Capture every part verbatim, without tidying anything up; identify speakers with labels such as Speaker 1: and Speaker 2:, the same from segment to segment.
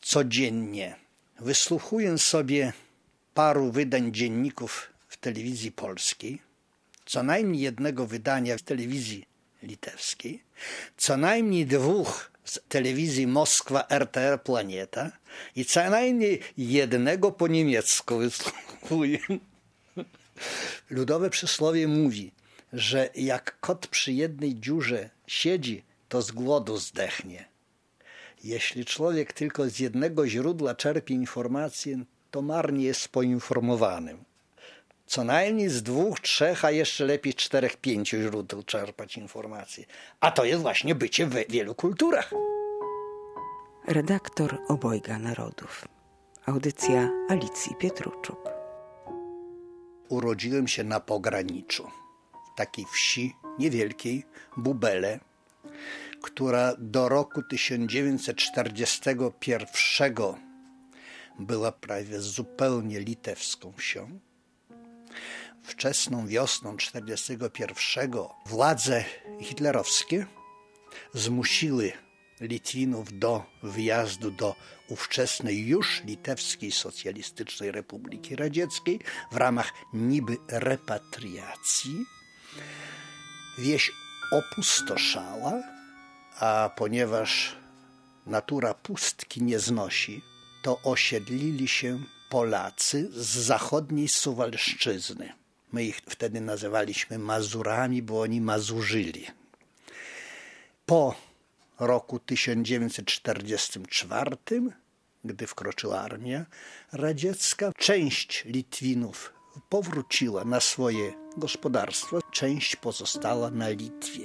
Speaker 1: codziennie wysłuchuję sobie paru wydań dzienników w telewizji polskiej, co najmniej jednego wydania w telewizji litewskiej, co najmniej dwóch z telewizji Moskwa R T R Planieta i co najmniej jednego po niemiecku wysłuchuję. Ludowe przysłowie mówi, że jak kot przy jednej dziurze siedzi, to z głodu zdechnie. Jeśli człowiek tylko z jednego źródła czerpie informacje, to marnie jest poinformowanym. Co najmniej z dwóch, trzech, a jeszcze lepiej czterech, pięciu źródeł czerpać informacje. A to jest właśnie bycie w wielu kulturach.
Speaker 2: Redaktor Obojga Narodów. Audycja Alicji Pietruczuk.
Speaker 1: Urodziłem się na pograniczu, w takiej wsi niewielkiej, Bubele, która do roku tysiąc dziewięćset czterdziestego pierwszego była prawie zupełnie litewską wsią. Wczesną wiosną tysiąc dziewięćset czterdziestego pierwszego władze hitlerowskie zmusiły Litwinów do wyjazdu do ówczesnej już Litewskiej Socjalistycznej Republiki Radzieckiej w ramach niby repatriacji. Wieś opustoszała, a ponieważ natura pustki nie znosi, to osiedlili się Polacy z zachodniej Suwalszczyzny. My ich wtedy nazywaliśmy Mazurami, bo oni mazurzyli. Po roku tysiąc dziewięćset czterdziestym czwartym, gdy wkroczyła armia radziecka, część Litwinów powróciła na swoje gospodarstwo, część pozostała na Litwie.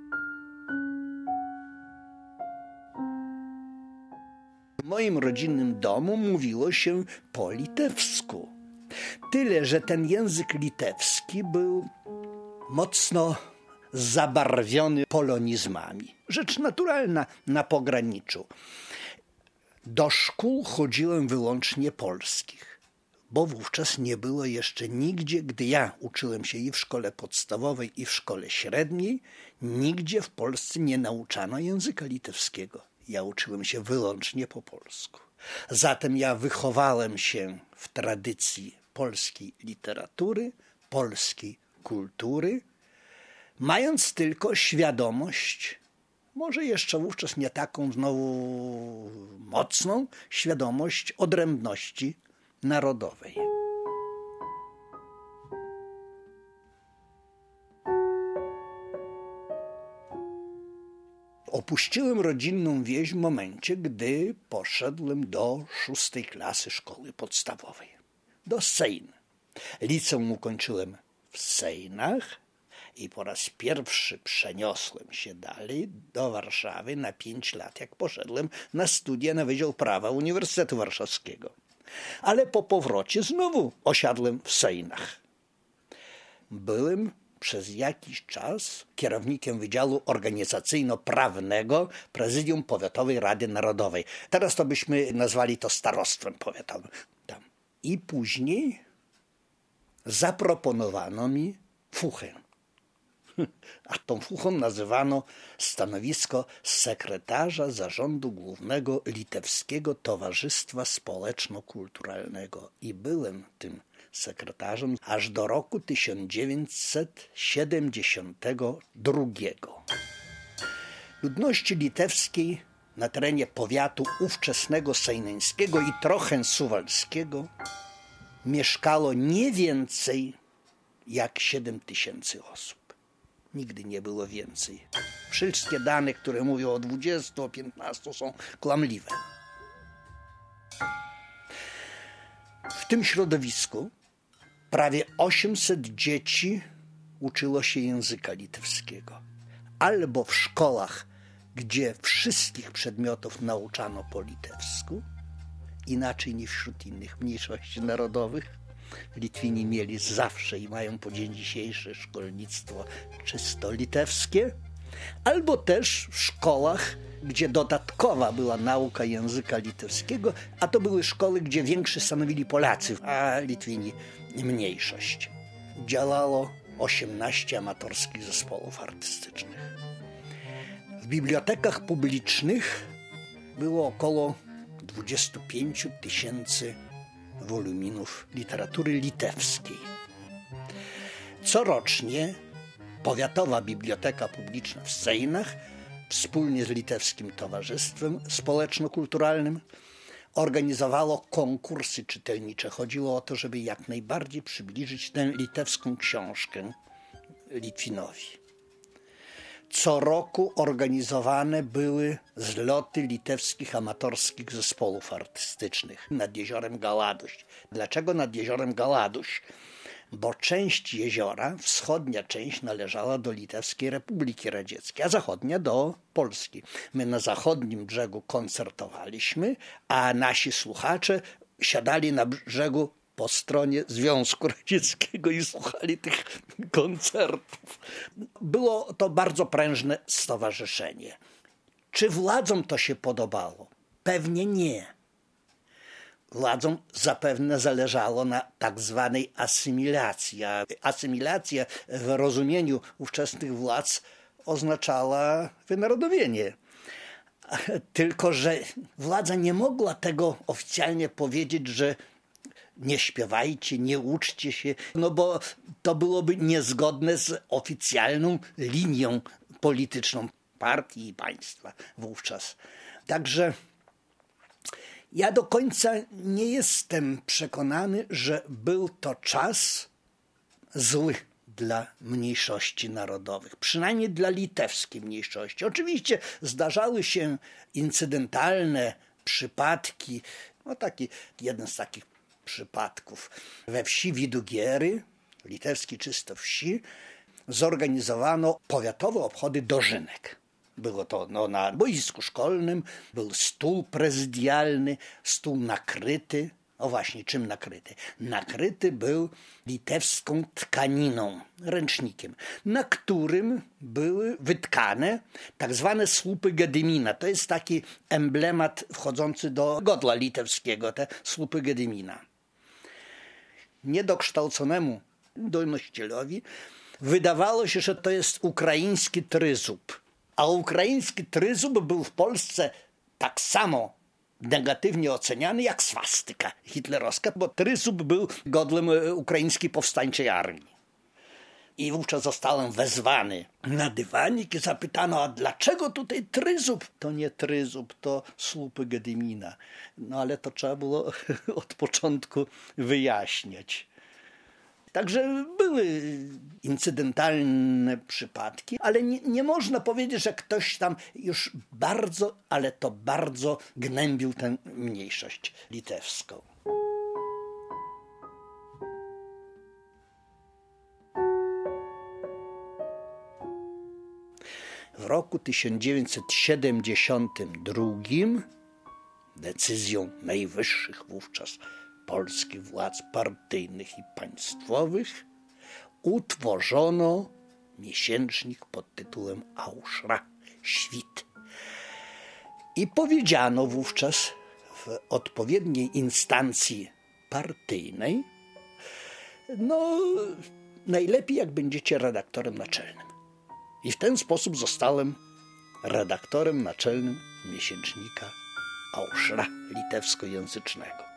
Speaker 1: W moim rodzinnym domu mówiło się po litewsku. Tyle, że ten język litewski był mocno zabarwiony polonizmami. Rzecz naturalna na pograniczu. Do szkół chodziłem wyłącznie polskich, bo wówczas nie było jeszcze nigdzie, gdy ja uczyłem się i w szkole podstawowej, i w szkole średniej, nigdzie w Polsce nie nauczano języka litewskiego. Ja uczyłem się wyłącznie po polsku. Zatem ja wychowałem się w tradycji polskiej literatury, polskiej kultury, mając tylko świadomość, może jeszcze wówczas nie taką znowu mocną, świadomość odrębności narodowej. Opuściłem rodzinną wieś w momencie, gdy poszedłem do szóstej klasy szkoły podstawowej, do Sejn. Liceum ukończyłem w Sejnach i po raz pierwszy przeniosłem się dalej do Warszawy na pięć lat, jak poszedłem na studia na Wydział Prawa Uniwersytetu Warszawskiego. Ale po powrocie znowu osiadłem w Sejnach. Byłem przez jakiś czas kierownikiem Wydziału Organizacyjno-Prawnego Prezydium Powiatowej Rady Narodowej. Teraz to byśmy nazwali to starostwem powiatowym. Tam. I później zaproponowano mi fuchę. A tą fuchą nazywano stanowisko sekretarza Zarządu Głównego Litewskiego Towarzystwa Społeczno-Kulturalnego. I byłem tym sekretarzem aż do roku tysiąc dziewięćset siedemdziesiątego drugiego. Ludności litewskiej na terenie powiatu ówczesnego sejneńskiego i trochę suwalskiego mieszkało nie więcej jak siedem tysięcy osób. Nigdy nie było więcej. Wszystkie dane, które mówią o dwudziestu, o piętnastu, są kłamliwe. W tym środowisku prawie osiemset dzieci uczyło się języka litewskiego. Albo w szkołach, gdzie wszystkich przedmiotów nauczano po litewsku, inaczej niż wśród innych mniejszości narodowych. Litwini mieli zawsze i mają po dzień dzisiejszy szkolnictwo czysto litewskie, albo też w szkołach, gdzie dodatkowa była nauka języka litewskiego, a to były szkoły, gdzie większość stanowili Polacy, a Litwini mniejszość. Działało osiemnaście amatorskich zespołów artystycznych. W bibliotekach publicznych było około dwudziestu pięciu tysięcy woluminów literatury litewskiej. Corocznie Powiatowa Biblioteka Publiczna w Sejnach wspólnie z Litewskim Towarzystwem Społeczno-Kulturalnym organizowało konkursy czytelnicze. Chodziło o to, żeby jak najbardziej przybliżyć tę litewską książkę Litwinowi. Co roku organizowane były zloty litewskich amatorskich zespołów artystycznych nad jeziorem Galaduś. Dlaczego nad jeziorem Galaduś? Bo część jeziora, wschodnia część, należała do Litewskiej Republiki Radzieckiej, a zachodnia do Polski. My na zachodnim brzegu koncertowaliśmy, a nasi słuchacze siadali na brzegu po stronie Związku Radzieckiego i słuchali tych koncertów. Było to bardzo prężne stowarzyszenie. Czy władzom to się podobało? Pewnie nie. Władzom zapewne zależało na tak zwanej asymilacji. A asymilacja w rozumieniu ówczesnych władz oznaczała wynarodowienie. Tylko że władza nie mogła tego oficjalnie powiedzieć, że nie śpiewajcie, nie uczcie się, no bo to byłoby niezgodne z oficjalną linią polityczną partii i państwa wówczas. Także ja do końca nie jestem przekonany, że był to czas zły dla mniejszości narodowych, przynajmniej dla litewskiej mniejszości. Oczywiście zdarzały się incydentalne przypadki, no taki jeden z takich przypadków. We wsi Widugiery, litewskiej czysto wsi, zorganizowano powiatowe obchody dożynek. Było to no, na boisku szkolnym, był stół prezydialny, stół nakryty. O właśnie, czym nakryty? Nakryty był litewską tkaniną, ręcznikiem, na którym były wytkane tak zwane słupy Gedymina. To jest taki emblemat wchodzący do godła litewskiego, te słupy Gedymina. Niedokształconemu donosicielowi wydawało się, że to jest ukraiński tryzub. A ukraiński tryzub był w Polsce tak samo negatywnie oceniany jak swastyka hitlerowska, bo tryzub był godłem ukraińskiej powstańczej armii. I wówczas zostałem wezwany na dywanik i zapytano, a dlaczego tutaj tryzub? To nie tryzub, to słupy Gedymina. No ale to trzeba było od początku wyjaśniać. Także były incydentalne przypadki, ale nie, nie można powiedzieć, że ktoś tam już bardzo, ale to bardzo gnębił tę mniejszość litewską. W roku tysiąc dziewięćset siedemdziesiątym drugim decyzją najwyższych wówczas polskich władz partyjnych i państwowych utworzono miesięcznik pod tytułem Auszra, Świt. I powiedziano wówczas w odpowiedniej instancji partyjnej, no najlepiej jak będziecie redaktorem naczelnym. I w ten sposób zostałem redaktorem naczelnym miesięcznika Auszra litewskojęzycznego.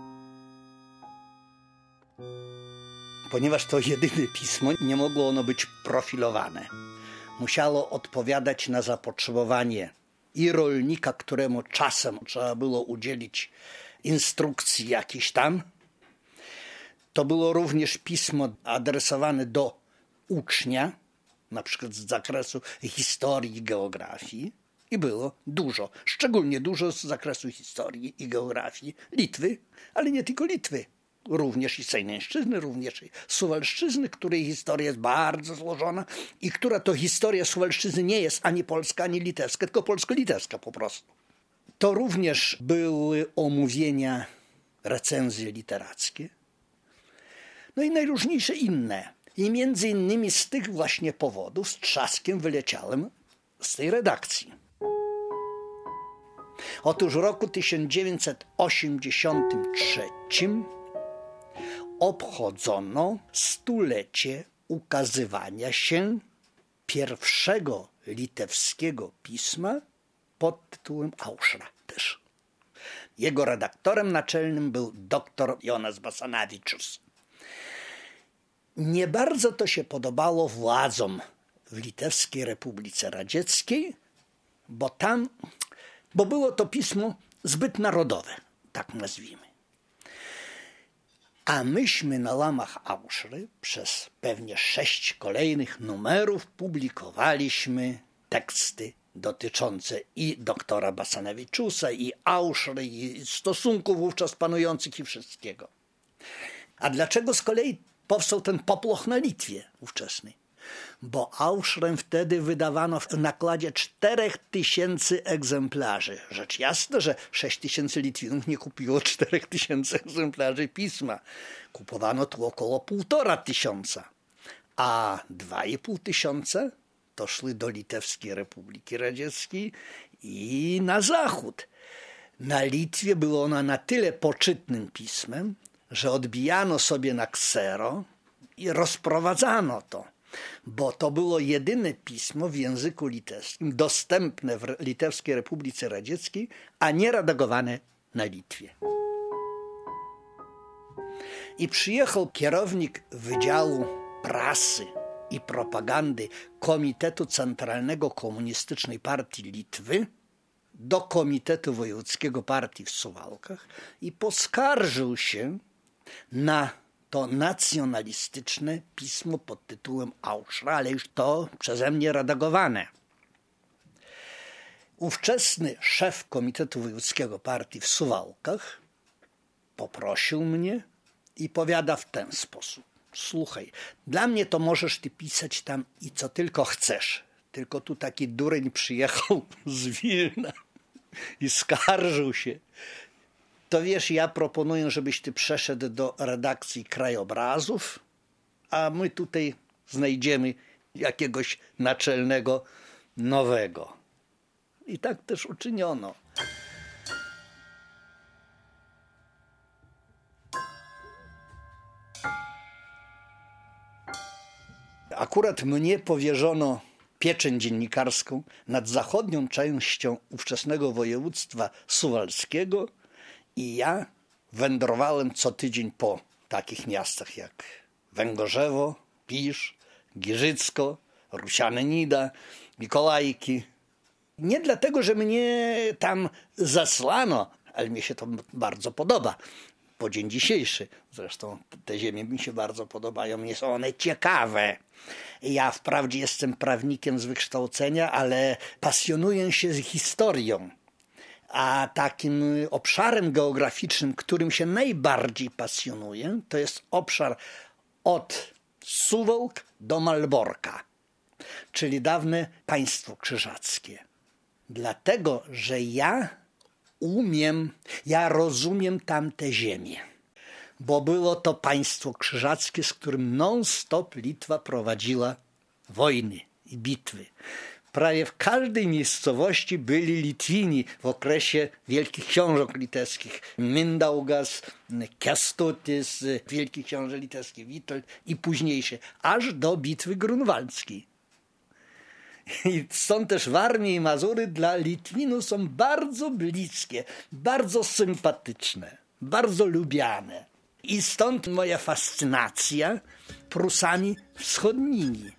Speaker 1: Ponieważ to jedyne pismo, nie mogło ono być profilowane. Musiało odpowiadać na zapotrzebowanie i rolnika, któremu czasem trzeba było udzielić instrukcji jakiejś tam. To było również pismo adresowane do ucznia, na przykład z zakresu historii i geografii. I było dużo, szczególnie dużo z zakresu historii i geografii Litwy, ale nie tylko Litwy. Również i Sejneńszczyzny, również i Suwalszczyzny, której historia jest bardzo złożona i która to historia Suwalszczyzny nie jest ani polska, ani litewska, tylko polsko-litewska po prostu. To również były omówienia, recenzje literackie, no i najróżniejsze inne. I między innymi z tych właśnie powodów z trzaskiem wyleciałem z tej redakcji. Otóż w roku tysiąc dziewięćset osiemdziesiątym trzecim obchodzono stulecie ukazywania się pierwszego litewskiego pisma pod tytułem Auszra też. Jego redaktorem naczelnym był doktor Jonas Basanavičius. Nie bardzo to się podobało władzom w Litewskiej Republice Radzieckiej, bo tam, bo było to pismo zbyt narodowe, tak nazwijmy. A myśmy na łamach Auszry przez pewnie sześć kolejnych numerów publikowaliśmy teksty dotyczące i doktora Basanavičiusa, i Auszry, i stosunków wówczas panujących i wszystkiego. A dlaczego z kolei powstał ten popłoch na Litwie ówczesnej? Bo Auszrę wtedy wydawano w nakładzie czterech tysięcy egzemplarzy. Rzecz jasna, że sześć tysięcy Litwinów nie kupiło czterech tysięcy egzemplarzy pisma. Kupowano tu około półtora tysiąca, a dwa i pół tysiąca to szły do Litewskiej Republiki Radzieckiej i na zachód. Na Litwie było ono na tyle poczytnym pismem, że odbijano sobie na ksero i rozprowadzano to, bo to było jedyne pismo w języku litewskim dostępne w Litewskiej Republice Radzieckiej, a nie redagowane na Litwie. I przyjechał kierownik Wydziału Prasy i Propagandy Komitetu Centralnego Komunistycznej Partii Litwy do Komitetu Wojewódzkiego Partii w Suwałkach i poskarżył się na to nacjonalistyczne pismo pod tytułem Auszra, ale już to przeze mnie redagowane. Ówczesny szef Komitetu Wojewódzkiego Partii w Suwałkach poprosił mnie i powiada w ten sposób: słuchaj, dla mnie to możesz ty pisać tam i co tylko chcesz, tylko tu taki dureń przyjechał z Wilna i skarżył się. To wiesz, ja proponuję, żebyś ty przeszedł do redakcji Krajobrazów, a my tutaj znajdziemy jakiegoś naczelnego nowego. I tak też uczyniono. Akurat mnie powierzono pieczeń dziennikarską nad zachodnią częścią ówczesnego województwa suwalskiego i ja wędrowałem co tydzień po takich miastach jak Węgorzewo, Pisz, Giżycko, Rusiany-Nida, Mikołajki. Nie dlatego, że mnie tam zasłano, ale mi się to bardzo podoba. Po dzień dzisiejszy. Zresztą te ziemie mi się bardzo podobają. Mnie są one ciekawe. Ja wprawdzie jestem prawnikiem z wykształcenia, ale pasjonuję się historią. A takim obszarem geograficznym, którym się najbardziej pasjonuję, to jest obszar od Suwałk do Malborka, czyli dawne państwo krzyżackie. Dlatego, że ja umiem, ja rozumiem tamte ziemie, bo było to państwo krzyżackie, z którym non-stop Litwa prowadziła wojny i bitwy. Prawie w każdej miejscowości byli Litwini w okresie wielkich książąt litewskich. Mindaugas, Kęstutis, wielki książę litewski Witold i późniejsze, aż do bitwy grunwaldzkiej. I stąd też Warmie i Mazury dla Litwinów są bardzo bliskie, bardzo sympatyczne, bardzo lubiane. I stąd moja fascynacja Prusami wschodnimi.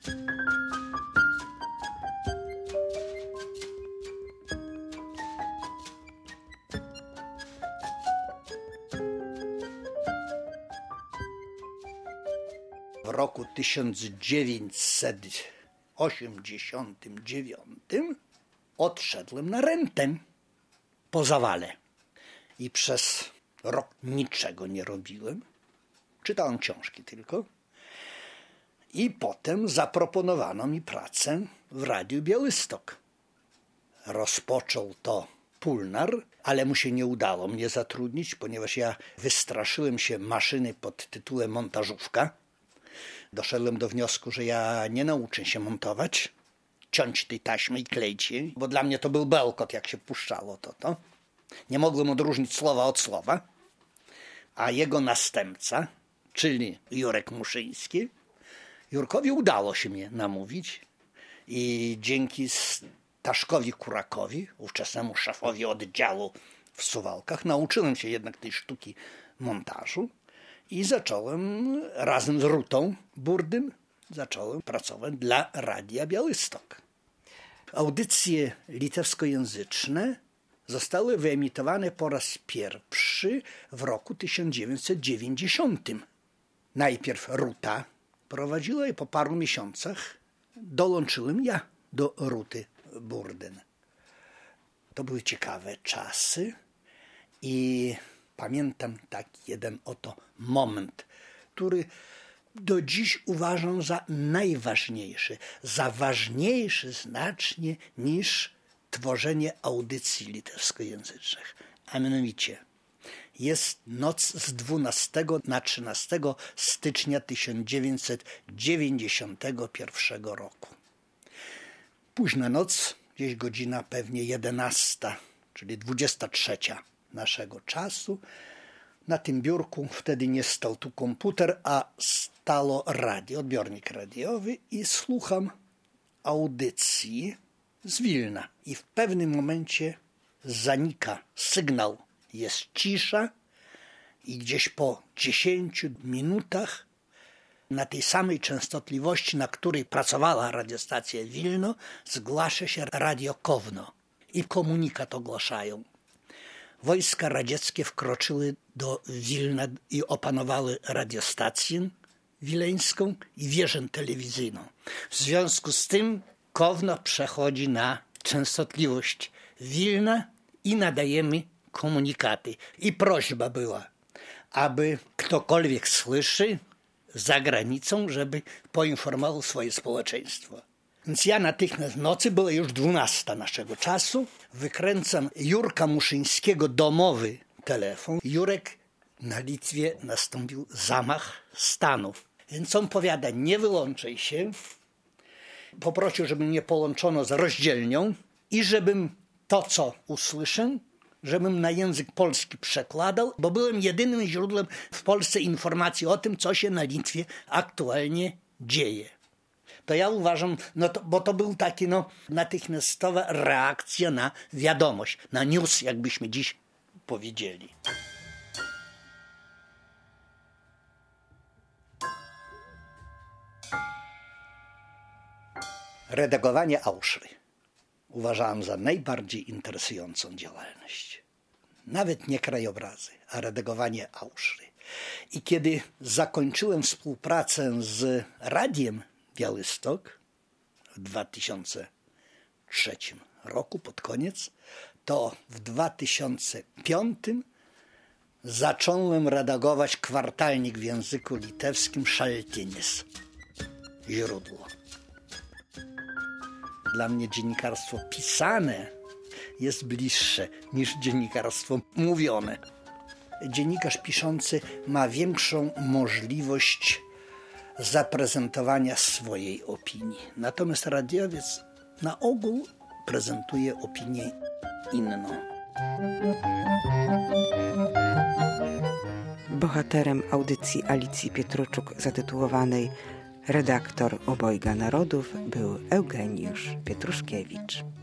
Speaker 1: W roku tysiąc dziewięćset osiemdziesiątym dziewiątym odszedłem na rentę po zawale i przez rok niczego nie robiłem. Czytałem książki tylko. I potem zaproponowano mi pracę w Radiu Białystok. Rozpoczął to Pulnar, ale mu się nie udało mnie zatrudnić, ponieważ ja wystraszyłem się maszyny pod tytułem montażówka. Doszedłem do wniosku, że ja nie nauczę się montować, ciąć tej taśmy i kleić jej, bo dla mnie to był bełkot, jak się puszczało to. to. Nie mogłem odróżnić słowa od słowa. A jego następca, czyli Jurek Muszyński, Jurkowi udało się mnie namówić i dzięki Staszkowi Kurakowi, ówczesnemu szefowi oddziału w Suwałkach. Nauczyłem się jednak tej sztuki montażu i zacząłem razem z Rutą Burdym zacząłem pracować dla Radia Białystok. Audycje litewskojęzyczne zostały wyemitowane po raz pierwszy w roku tysiąc dziewięćset dziewięćdziesiątym. Najpierw Ruta prowadziła i po paru miesiącach dołączyłem ja do Ruty Burdyn. To były ciekawe czasy i pamiętam taki jeden oto moment, który do dziś uważam za najważniejszy, za ważniejszy znacznie niż tworzenie audycji litewskojęzycznych. A mianowicie jest noc z dwunastego na trzynastego stycznia tysiąc dziewięćset dziewięćdziesiątego pierwszego roku. Późna noc, gdzieś godzina pewnie jedenasta, czyli dwudziesta trzecia naszego czasu. Na tym biurku wtedy nie stał tu komputer, a stało radio, odbiornik radiowy i słucham audycji z Wilna. I w pewnym momencie zanika sygnał, jest cisza i gdzieś po dziesięciu minutach na tej samej częstotliwości, na której pracowała radiostacja Wilno, zgłasza się Radio Kowno i komunikat ogłaszają. Wojska radzieckie wkroczyły do Wilna i opanowały radiostację wileńską i wieżę telewizyjną. W związku z tym Kowno przechodzi na częstotliwość Wilna i nadajemy komunikaty. I prośba była, aby ktokolwiek słyszy za granicą, żeby poinformował swoje społeczeństwo. Więc ja natychmiast w nocy, była już dwunasta naszego czasu, wykręcam Jurka Muszyńskiego domowy telefon. Jurek, na Litwie nastąpił zamach stanu. Więc on powiada, nie wyłączaj się. Poprosił, żeby mnie połączono z rozdzielnią i żebym to, co usłyszę, żebym na język polski przekładał, bo byłem jedynym źródłem w Polsce informacji o tym, co się na Litwie aktualnie dzieje. To ja uważam, no to, bo to był taki no, natychmiastowa reakcja na wiadomość, na news, jakbyśmy dziś powiedzieli. Redagowanie auszry uważałem za najbardziej interesującą działalność. Nawet nie krajobrazy, a redagowanie auszry. I kiedy zakończyłem współpracę z Radiem Białystok w dwa tysiące trzecim roku, pod koniec, to w dwa tysiące piątym zacząłem redagować kwartalnik w języku litewskim Šaltinis, źródło. Dla mnie dziennikarstwo pisane jest bliższe niż dziennikarstwo mówione. Dziennikarz piszący ma większą możliwość zaprezentowania swojej opinii. Natomiast radiowiec na ogół prezentuje opinię inną.
Speaker 2: Bohaterem audycji Alicji Pietruczuk zatytułowanej Redaktor Obojga Narodów był Eugeniusz Pietruszkiewicz.